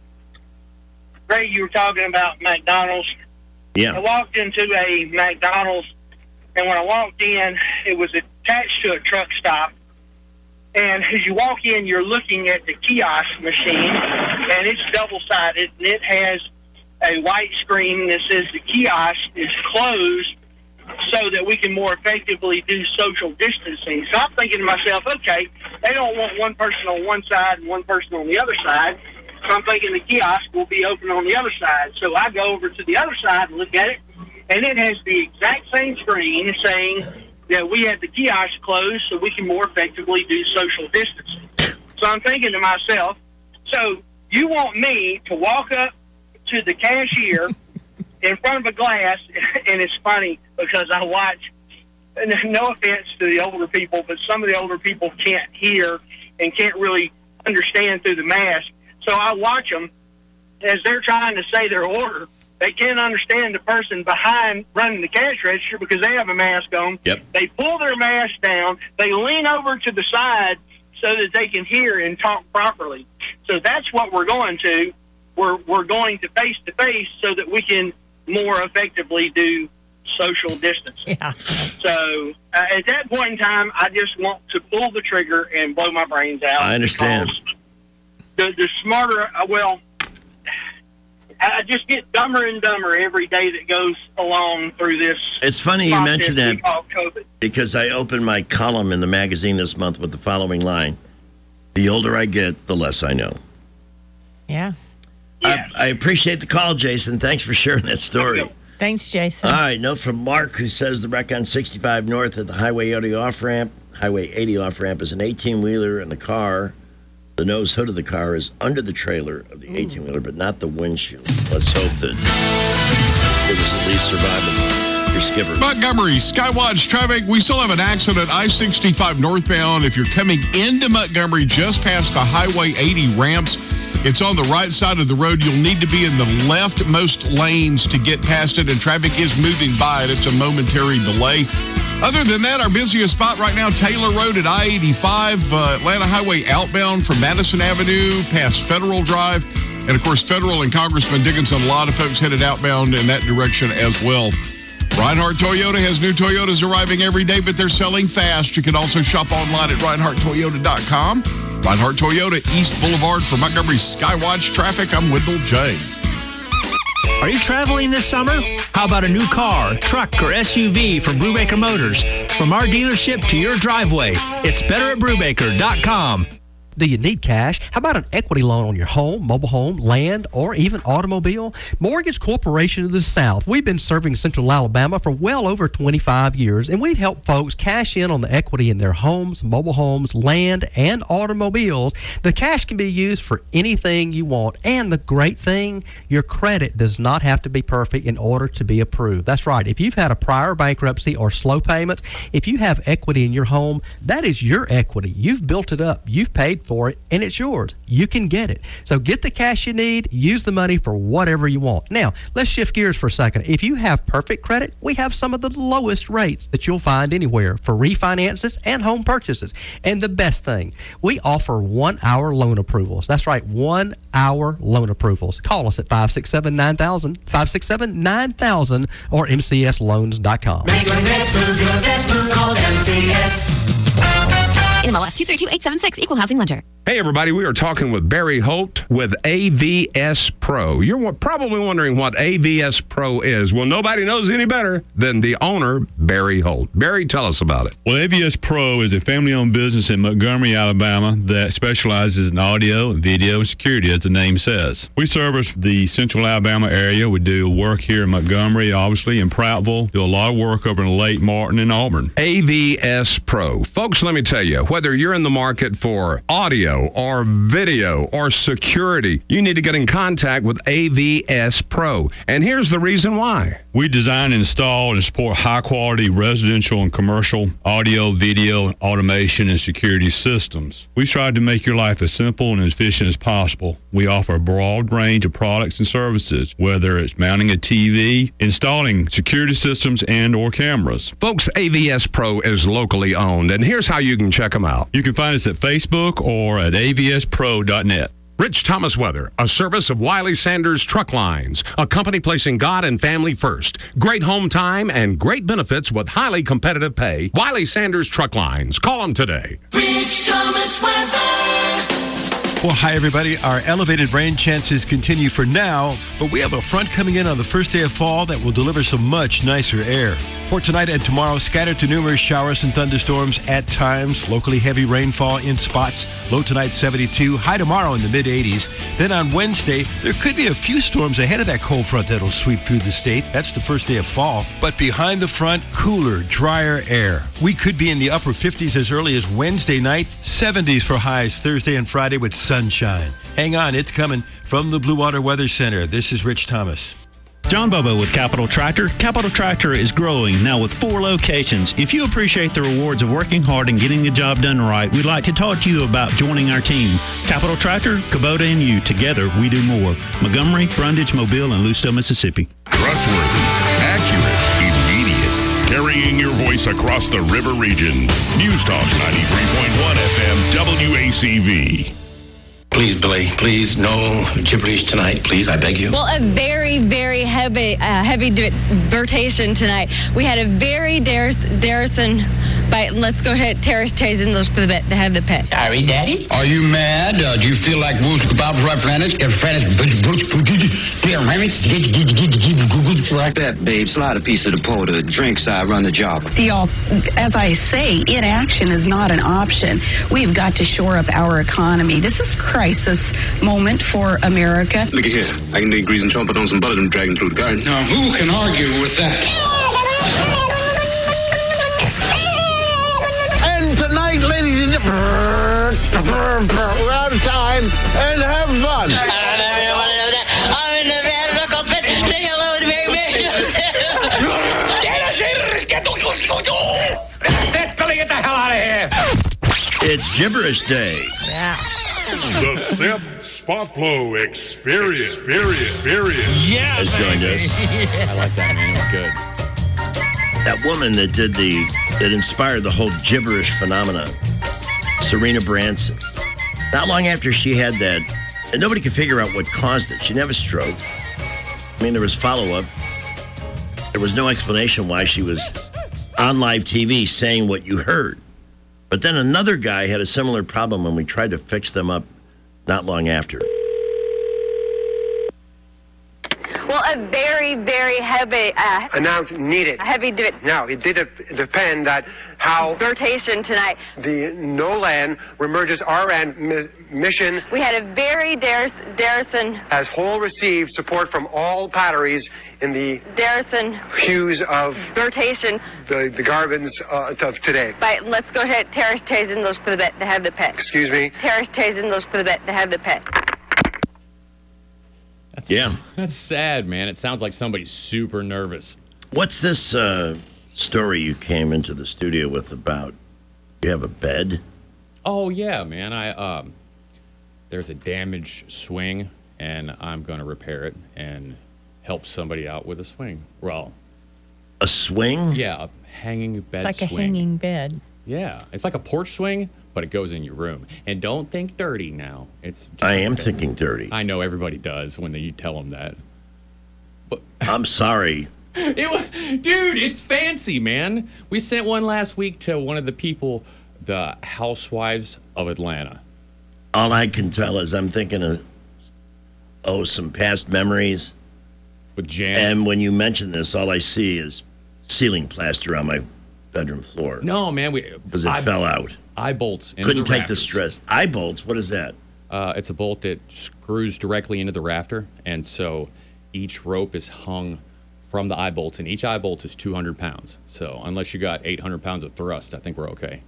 Ray, you were talking about McDonald's. Yeah. I walked into a McDonald's, and when I walked in, it was attached to a truck stop. And as you walk in, you're looking at the kiosk machine, and it's double-sided, and it has a white screen that says the kiosk is closed so that we can more effectively do social distancing. So I'm thinking to myself, okay, they don't want one person on one side and one person on the other side. So I'm thinking the kiosk will be open on the other side. So I go over to the other side and look at it, and it has the exact same screen saying that we have the kiosk closed so we can more effectively do social distancing. So I'm thinking to myself, so you want me to walk up to the cashier in front of a glass, and it's funny because I watch, and no offense to the older people, but some of the older people can't hear and can't really understand through the mask. So I watch them as they're trying to say their order. They can't understand the person behind running the cash register because they have a mask on. Yep. They pull their mask down. They lean over to the side so that they can hear and talk properly. So that's what we're going to. We're going to face-to-face so that we can more effectively do social distancing. Yeah. So at that point in time, I just want to pull the trigger and blow my brains out. I understand. The smarter, I just get dumber and dumber every day that goes along through this. It's funny you mentioned that COVID. because I opened my column in the magazine this month with the following line: the older I get, the less I know. Yeah. I appreciate the call, Jason. Thanks for sharing that story. Thanks, Jason. All right, note from Mark, who says the wreck on 65 North at the Highway 80 off-ramp is an 18-wheeler, and the car, the nose hood of the car is under the trailer of the 18-wheeler, but not the windshield. Let's hope that it was at least survivable. Your skipper. Montgomery, Skywatch traffic. We still have an accident, I-65 northbound. If you're coming into Montgomery just past the Highway 80 ramps, it's on the right side of the road. You'll need to be in the leftmost lanes to get past it, and traffic is moving by it. It's a momentary delay. Other than that, our busiest spot right now, Taylor Road at I-85, Atlanta Highway outbound from Madison Avenue past Federal Drive. And, of course, Federal and Congressman Dickinson, a lot of folks headed outbound in that direction as well. Reinhardt Toyota has new Toyotas arriving every day, but they're selling fast. You can also shop online at ReinhardtToyota.com. Reinhardt Toyota, East Boulevard for Montgomery Skywatch traffic. I'm Wendell J. Are you traveling this summer? How about a new car, truck, or SUV from Brubaker Motors? From our dealership to your driveway, it's better at Brubaker.com. Do you need cash? How about an equity loan on your home, mobile home, land, or even automobile? Mortgage Corporation of the South. We've been serving Central Alabama for well over 25 years, and we've helped folks cash in on the equity in their homes, mobile homes, land, and automobiles. The cash can be used for anything you want, and the great thing, your credit does not have to be perfect in order to be approved. That's right. If you've had a prior bankruptcy or slow payments, if you have equity in your home, that is your equity. You've built it up. You've paid for it, and it's yours. You can get it. So get the cash you need, use the money for whatever you want. Now, let's shift gears for a second. If you have perfect credit, we have some of the lowest rates that you'll find anywhere for refinances and home purchases. And the best thing, we offer 1-hour loan approvals. That's right, 1-hour loan approvals. Call us at 567-9000, 567-9000, or mcsloans.com. Make your next move your best move. Call MCS. NMLS 232876, Equal Housing Lender. Hey, everybody, we are talking with Barry Holt with AVS Pro. You're probably wondering what AVS Pro is. Well, nobody knows any better than the owner, Barry Holt. Barry, tell us about it. Well, AVS Pro is a family-owned business in Montgomery, Alabama that specializes in audio, video, and security, as the name says. We service the central Alabama area. We do work here in Montgomery, obviously, in Prattville. Do a lot of work over in Lake Martin and Auburn. AVS Pro. Folks, let me tell you, whether you're in the market for audio or video or security, you need to get in contact with AVS Pro. And here's the reason why. We design, install, and support high-quality residential and commercial audio, video, automation, and security systems. We strive to make your life as simple and efficient as possible. We offer a broad range of products and services, whether it's mounting a TV, installing security systems, and or cameras. Folks, AVS Pro is locally owned, and here's how you can check them out. You can find us at Facebook or at avspro.net. Rich Thomas Weather, a service of Wiley Sanders Truck Lines, a company placing God and family first. Great home time and great benefits with highly competitive pay. Wiley Sanders Truck Lines. Call them today. Rich Thomas Weather. Well, hi, everybody. Our elevated rain chances continue for now, but we have a front coming in on the first day of fall that will deliver some much nicer air. For tonight and tomorrow, scattered to numerous showers and thunderstorms at times, locally heavy rainfall in spots. Low tonight 72, high tomorrow in the mid-80s. Then on Wednesday, there could be a few storms ahead of that cold front that'll sweep through the state. That's the first day of fall. But behind the front, cooler, drier air. We could be in the upper 50s as early as Wednesday night, 70s for highs Thursday and Friday with sunshine. Hang on, it's coming from the Blue Water Weather Center. This is Rich Thomas. John Bobo with Capital Tractor. Capital Tractor is growing now with 4 locations. If you appreciate the rewards of working hard and getting the job done right, we'd like to talk to you about joining our team. Capital Tractor, Kubota, and you. Together, we do more. Montgomery, Brundage, Mobile, and Louisville, Mississippi. Trustworthy, accurate, immediate. Carrying your voice across the river region. News Talk 93.1 FM WACV. Please, Billy, please, no gibberish tonight, please, I beg you. Well, a very, very heavy rotation tonight. We had a very Darrison bite. Let's go ahead, Terrace Chazen, look for the head of the pet. Sorry, Daddy. Are you mad? Do you feel like Wolves Kebabs right Francis? Bet, babe, slide a piece of the porter. Drinks, I run the job. As I say, inaction is not an option. We've got to shore up our economy. This is crisis moment for America. Look at here. I can dig grease and trumpet on some butter and drag them through the garden. Now, who can argue with that? And tonight, ladies and gentlemen, we're out of time and have fun. I'm in the van, Uncle Fit. Say hello to Mary Billy, get the hell out of here. It's Gibberish Day. Yeah. The Sip Spotflow Experience. Yeah, has joined us. I like that, man. It was good. That woman that inspired the whole gibberish phenomenon, Serena Branson. Not long after she had that, and nobody could figure out what caused it. She didn't have a stroke. I mean, there was follow-up. There was no explanation why she was on live TV saying what you heard. But then another guy had a similar problem when we tried to fix them up not long after. Well, a very, very heavy, announced needed. heavy Now, it did depend that how rotation tonight. the NOLAN Remerges RN mission We had a very Darrison as whole received support from all batteries in the hues of rotation. the Garvins of today. But let's go ahead. Terrace Tazen those for the bet. They have the pet. Excuse me? Terrace Tazen those for the bet. They have the pet. That's sad, man. It sounds like somebody's super nervous. What's this story you came into the studio with about? You have a bed? Oh yeah, man. There's a damaged swing, and I'm going to repair it and help somebody out with a swing. Well, a swing? Yeah, a hanging bed It's like swing. a hanging bed. Yeah, it's like a porch swing, but it goes in your room. And don't think dirty now. It's just I am thinking dirty. I know everybody does when you tell them that. But I'm sorry. Dude, it's fancy, man. We sent one last week to one of the people, the Housewives of Atlanta. All I can tell is I'm thinking of some past memories. With Jan. And when you mention this, all I see is ceiling plaster on my bedroom floor. No, man. Because it fell out. Eye bolts. Couldn't take the stress. Eye bolts? What is that? It's a bolt that screws directly into the rafter. And so each rope is hung from the eye bolts. And each eye bolt is 200 pounds. So unless you got 800 pounds of thrust, I think we're okay.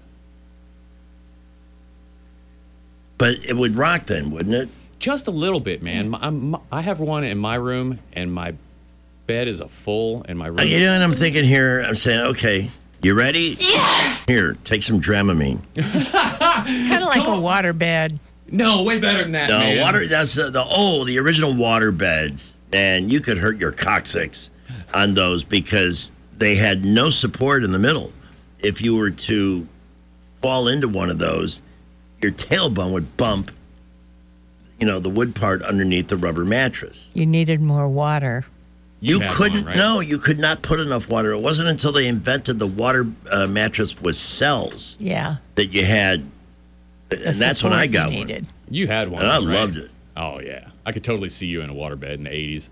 But it would rock then, wouldn't it? Just a little bit, man. I have one in my room, and my bed is a full in my room. You know, and I'm thinking here, I'm saying, okay, you ready? Yeah. Here, take some Dramamine. It's kind of like a water bed. No, way better than that, man. Water, that's the original water beds. And you could hurt your coccyx on those because they had no support in the middle. If you were to fall into one of those, your tailbone would bump, the wood part underneath the rubber mattress. You needed more water. You couldn't, no, you could not put enough water. It wasn't until they invented the water mattress with cells that you had, and that's when I got one. You had one. And I right? loved it. Oh, yeah. I could totally see you in a waterbed in the 80s.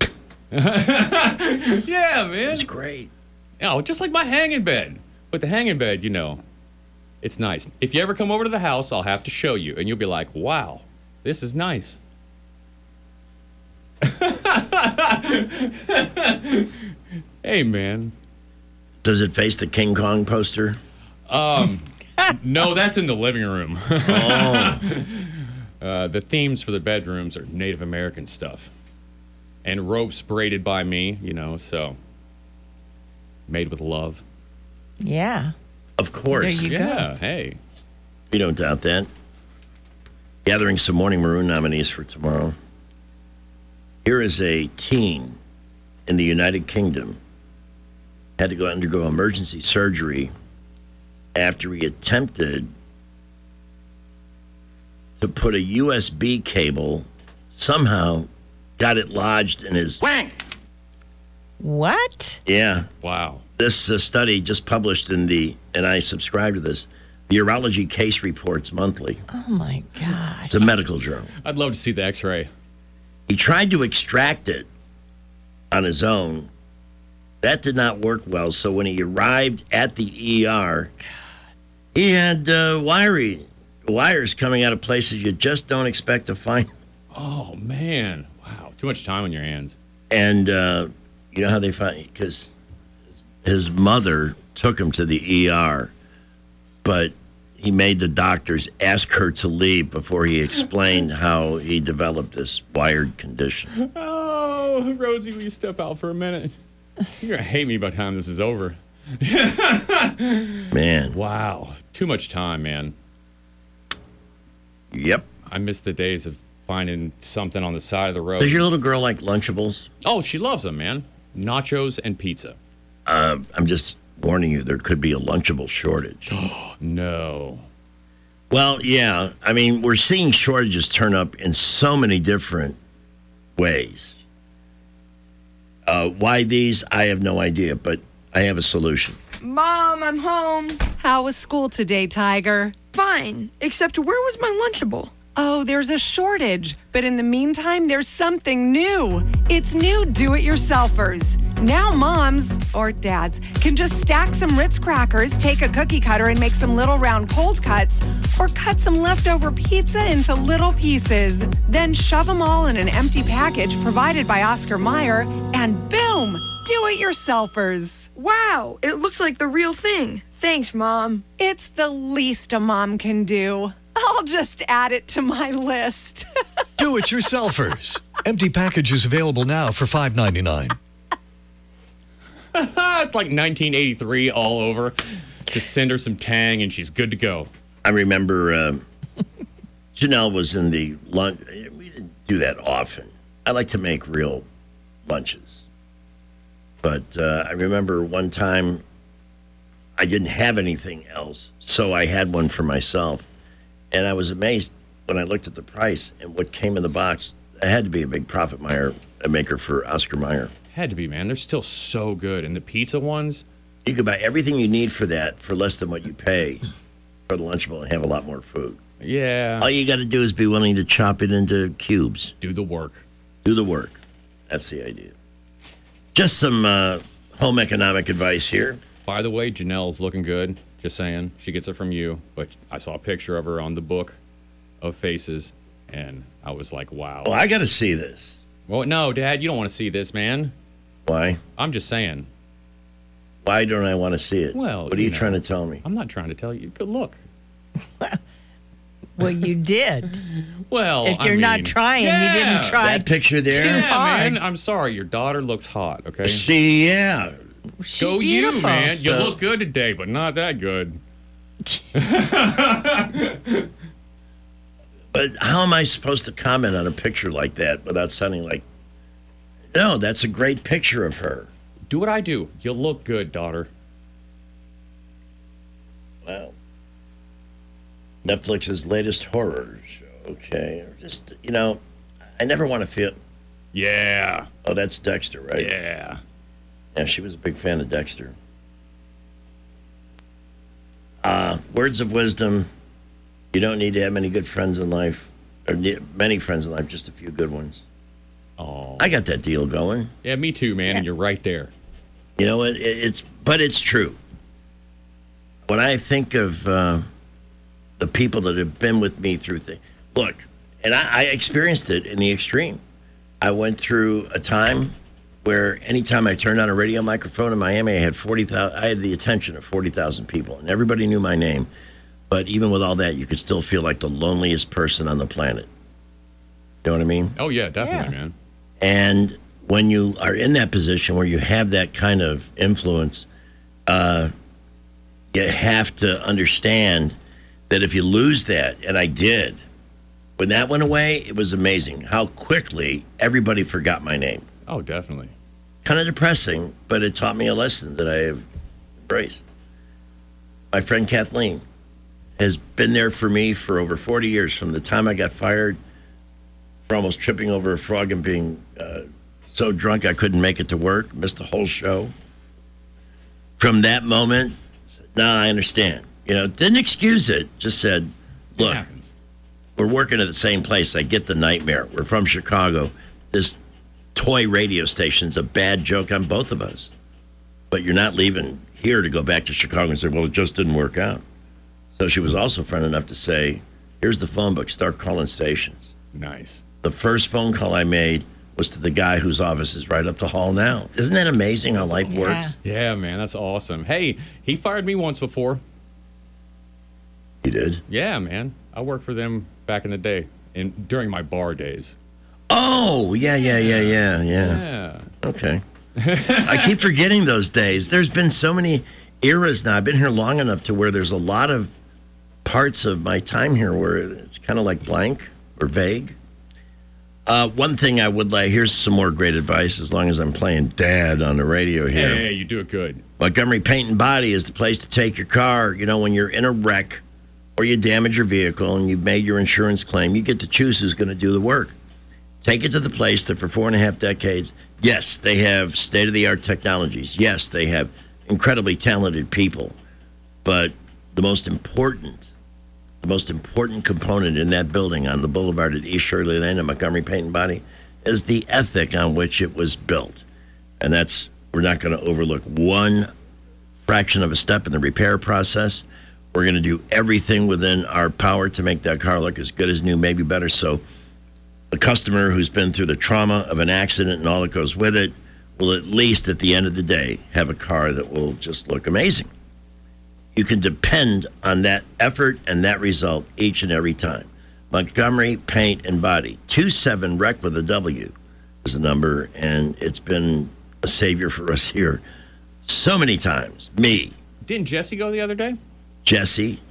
Yeah, man. It's great. Oh, just like my hanging bed. But the hanging bed, it's nice. If you ever come over to the house, I'll have to show you, and you'll be like, wow, this is nice. Hey, man. Does it face the King Kong poster? No, that's in the living room. Oh. The themes for the bedrooms are Native American stuff. And ropes braided by me, so made with love. Yeah. Of course. There you go. go. Hey. We don't doubt that. Gathering some Morning Maroon nominees for tomorrow. Here is a teen in the United Kingdom had to go undergo emergency surgery after he attempted to put a USB cable, somehow got it lodged in his wank. What? Yeah. Wow. This study just published and I subscribe to this, the Urology Case Reports Monthly. Oh, my gosh. It's a medical journal. I'd love to see the x-ray. He tried to extract it on his own. That did not work well. So when he arrived at the ER, he had wires coming out of places you just don't expect to find. Oh, man. Wow. Too much time on your hands. And you know how they find, because his mother took him to the ER, but he made the doctors ask her to leave before he explained how he developed this wired condition. Oh, Rosie, will you step out for a minute? You're going to hate me by the time this is over. Man. Wow. Too much time, man. Yep. I miss the days of finding something on the side of the road. Does your little girl like Lunchables? Oh, she loves them, man. Nachos and pizza. I'm just warning you, there could be a Lunchable shortage. No. Well, yeah. I mean, we're seeing shortages turn up in so many different ways. Why these, I have no idea, but I have a solution. Mom, I'm home. How was school today, Tiger? Fine, except where was my Lunchable? Oh, there's a shortage. But in the meantime, there's something new. It's new do-it-yourselfers. Now moms, or dads, can just stack some Ritz crackers, take a cookie cutter and make some little round cold cuts, or cut some leftover pizza into little pieces. Then shove them all in an empty package provided by Oscar Mayer, and boom! Do-it-yourselfers. Wow, it looks like the real thing. Thanks, Mom. It's the least a mom can do. I'll just add it to my list. Do-it-yourselfers. Empty packages available now for $5.99. It's like 1983 all over. Just send her some Tang and she's good to go. I remember Janelle was in the lunch. We didn't do that often. I like to make real lunches. But I remember one time I didn't have anything else, so I had one for myself. And I was amazed when I looked at the price and what came in the box. It had to be a big profit maker for Oscar Mayer. Had to be, man. They're still so good. And the pizza ones? You could buy everything you need for that for less than what you pay for the Lunchable and have a lot more food. Yeah. All you got to do is be willing to chop it into cubes. Do the work. Do the work. That's the idea. Just some home economic advice here. By the way, Janelle's looking good. Just saying. She gets it from you. But I saw a picture of her on the book of faces, and I was like, wow. Oh, I got to see this. Well, no, Dad, you don't want to see this, man. Why? I'm just saying. Why don't I want to see it? Well, what are you trying to tell me? I'm not trying to tell you. Good look. Well, you did. Well, if you're not trying, you didn't try. That picture there? Yeah, hard. man. I'm sorry. Your daughter looks hot, okay? Yeah. She's Go beautiful. you, man. You look good today, but not that good. But how am I supposed to comment on a picture like that without sounding like, no, that's a great picture of her. Do what I do. You look good, daughter. Wow. Netflix's latest horror show. Okay. Just, I never want to feel. Yeah. Oh, that's Dexter, right? Yeah. Yeah, she was a big fan of Dexter. Words of wisdom. You don't need to have many good friends in life, or many friends in life, just a few good ones. Oh. I got that deal going. Yeah, me too, man, and you're right there. You know what? But it's true. When I think of the people that have been with me through things, look, and I experienced it in the extreme. I went through a time where anytime I turned on a radio microphone in Miami, I had the attention of 40,000 people, and everybody knew my name. But even with all that, you could still feel like the loneliest person on the planet. You know what I mean? Oh, yeah, definitely, man. And when you are in that position where you have that kind of influence, you have to understand that if you lose that, and I did, when that went away, it was amazing how quickly everybody forgot my name. Oh, definitely. Kind of depressing, but it taught me a lesson that I have embraced. My friend Kathleen has been there for me for over 40 years, from the time I got fired for almost tripping over a frog and being so drunk I couldn't make it to work, missed the whole show. From that moment, I understand. Didn't excuse it, just said, look, we're working at the same place. I get the nightmare. We're from Chicago. This toy radio station's a bad joke on both of us. But you're not leaving here to go back to Chicago and say, well, it just didn't work out. So she was also friend enough to say, here's the phone book, start calling stations. Nice. The first phone call I made was to the guy whose office is right up the hall now. Isn't that amazing how life works? Yeah, man, that's awesome. Hey, he fired me once before. You did? Yeah, man. I worked for them back in the day, during my bar days. Oh, yeah. Okay. I keep forgetting those days. There's been so many eras now. I've been here long enough to where there's a lot of parts of my time here where it's kind of like blank or vague. One thing I would like, here's some more great advice as long as I'm playing dad on the radio here. Hey, you do it good. Montgomery Paint and Body is the place to take your car. When you're in a wreck or you damage your vehicle and you've made your insurance claim, you get to choose who's going to do the work. Take it to the place that for 4.5 decades, yes, they have state-of-the-art technologies. Yes, they have incredibly talented people. But the most important the most important component in that building on the boulevard at East Shirley Lane at Montgomery Paint and Body is the ethic on which it was built. And we're not going to overlook one fraction of a step in the repair process. We're going to do everything within our power to make that car look as good as new, maybe better. So a customer who's been through the trauma of an accident and all that goes with it will at least at the end of the day have a car that will just look amazing. You can depend on that effort and that result each and every time. Montgomery Paint and Body, 27REC with a W is the number, and it's been a savior for us here so many times. Me. Didn't Jesse go the other day? Jesse,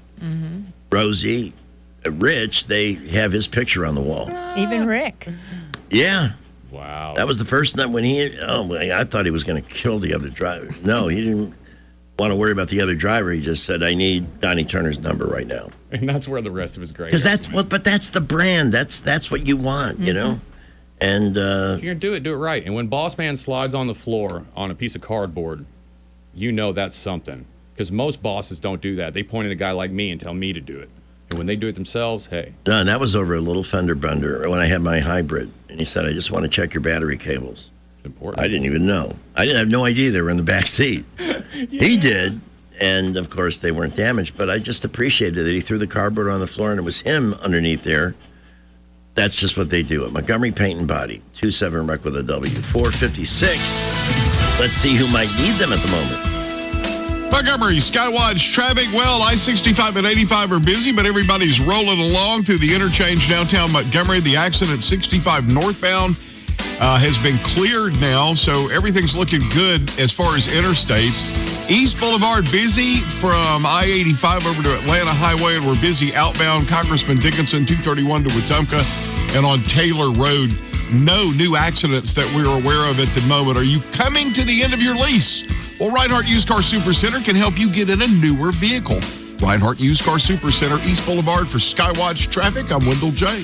Rosie, Rich, they have his picture on the wall. Even Rick. Yeah. Wow. That was the first night when I thought he was going to kill the other driver. No, he didn't want to worry about the other driver. He just said, I need Donnie Turner's number right now. And that's where the rest of his great. Because that's the brand. That's what you want, you know? And if you're going to do it right. And when Boss Man slides on the floor on a piece of cardboard, you know that's something. Because most bosses don't do that. They point at a guy like me and tell me to do it. And when they do it themselves, hey. Done. That was over a little fender bender when I had my hybrid. And he said, I just want to check your battery cables. Important. I didn't even know. I didn't have no idea they were in the back seat. He did. And, of course, they weren't damaged. But I just appreciated that he threw the cardboard on the floor and it was him underneath there. That's just what they do at Montgomery Paint and Body. 27REC with a W. 456. Let's see who might need them at the moment. Montgomery, Skywatch traffic. Well, I-65 and 85 are busy, but everybody's rolling along through the interchange downtown Montgomery. The accident 65 northbound has been cleared now, so everything's looking good as far as interstates. East Boulevard busy from I-85 over to Atlanta Highway, and we're busy outbound Congressman Dickinson, 231 to Wetumpka, and on Taylor Road. No new accidents that we're aware of at the moment. Are you coming to the end of your lease? Well, Reinhardt Used Car Supercenter can help you get in a newer vehicle. Reinhardt Used Car Supercenter, East Boulevard. For Skywatch Traffic, I'm Wendell J.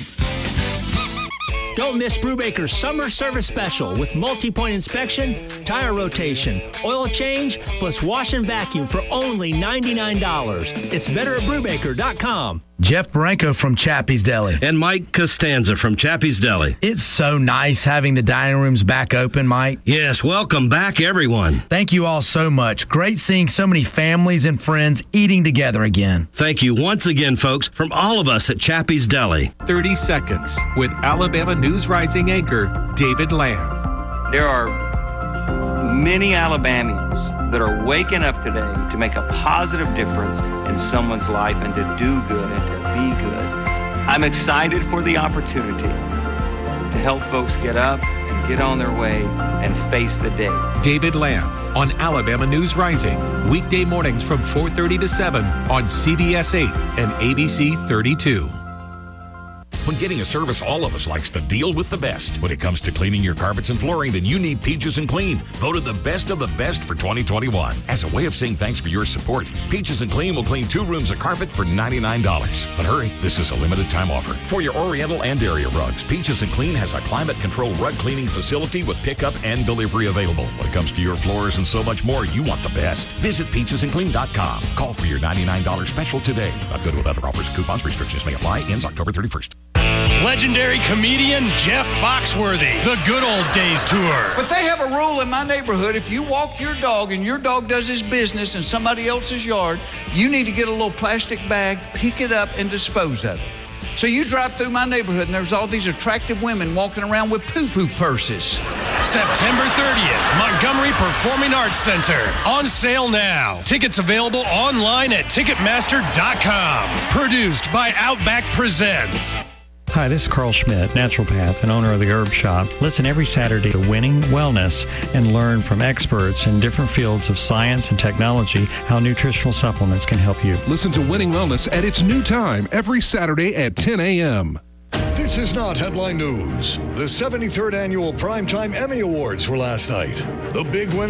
Don't miss Brubaker's summer service special with multi-point inspection, tire rotation, oil change, plus wash and vacuum for only $99. It's better at Brubaker.com. Jeff Branco from Chappie's Deli. And Mike Costanza from Chappie's Deli. It's so nice having the dining rooms back open, Mike. Yes, welcome back, everyone. Thank you all so much. Great seeing so many families and friends eating together again. Thank you once again, folks, from all of us at Chappie's Deli. 30 Seconds with Alabama News Rising anchor David Lamb. There are many Alabamians that are waking up today to make a positive difference in someone's life and to do good and to be good. I'm excited for the opportunity to help folks get up and get on their way and face the day. David Lamb on Alabama News Rising, weekday mornings from 4:30 to 7 on CBS 8 and ABC 32. When getting a service, all of us likes to deal with the best. When it comes to cleaning your carpets and flooring, then you need Peaches and Clean, voted the best of the best for 2021. As a way of saying thanks for your support, Peaches and Clean will clean 2 rooms of carpet for $99. But hurry, this is a limited time offer. For your Oriental and area rugs, Peaches and Clean has a climate-controlled rug cleaning facility with pickup and delivery available. When it comes to your floors and so much more, you want the best. Visit peachesandclean.com. Call for your $99 special today. Not good with other offers. Coupons, restrictions may apply. Ends October 31st. Legendary comedian Jeff Foxworthy, The Good Old Days Tour. But they have a rule in my neighborhood. If you walk your dog and your dog does his business in somebody else's yard, you need to get a little plastic bag, pick it up, and dispose of it. So you drive through my neighborhood and there's all these attractive women walking around with poo-poo purses. September 30th, Montgomery Performing Arts Center. On sale now. Tickets available online at Ticketmaster.com. Produced by Outback Presents. Hi, this is Carl Schmidt, naturopath and owner of the Herb Shop. Listen every Saturday to Winning Wellness and learn from experts in different fields of science and technology how nutritional supplements can help you. Listen to Winning Wellness at its new time every Saturday at 10 a.m. This is not headline news. The 73rd Annual Primetime Emmy Awards were last night. The big winner